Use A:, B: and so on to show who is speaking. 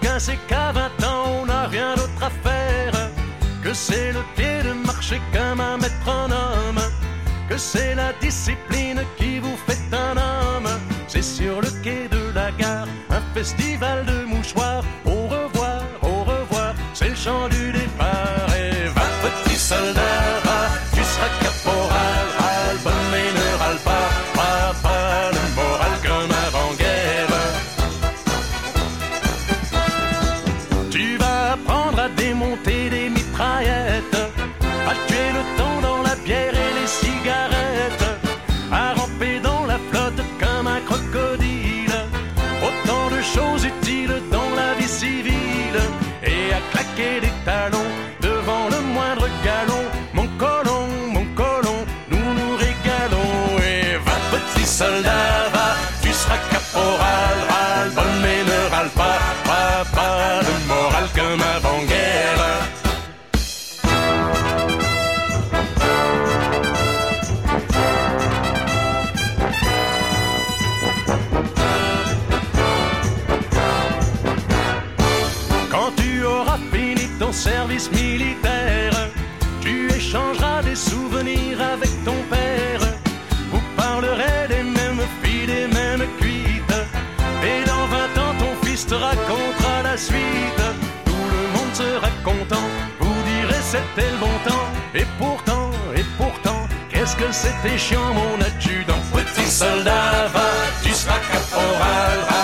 A: c'est qu'à 20 ans on n'a rien d'autre à faire, que c'est le pied de marcher comme un maître en homme, que c'est la discipline qui vous fait un homme. C'est sur le quai de la gare, un festival de mouchoirs. Au revoir, c'est le chant du départ. Et va petit soldat, va, tu seras caporal, râle, bonne et ne râle pas, pas le moral comme avant-guerre. Tu vas apprendre à démonter des mitraillettes, à tuer le temps dans la bière et les cigarettes, à ramper dans la flotte comme un crocodile. Autant de choses utiles dans la vie civile, et à claquer des talons devant le moindre galon. Mon colon, nous nous régalons. Et va petit soldat, va, tu seras caporal, râle, bonne et ne râle pas, pas de morale comme avant-guerre. Quand tu auras fini ton service militaire, tu échangeras des souvenirs avec ton père. Vous parlerez des mêmes filles, des mêmes cuites, et dans 20 ans ton fils te racontera la suite. Tout le monde sera content, vous direz c'était le bon temps. Et pourtant, qu'est-ce que c'était chiant mon adjudant. Petit soldat, va, tu seras caporal.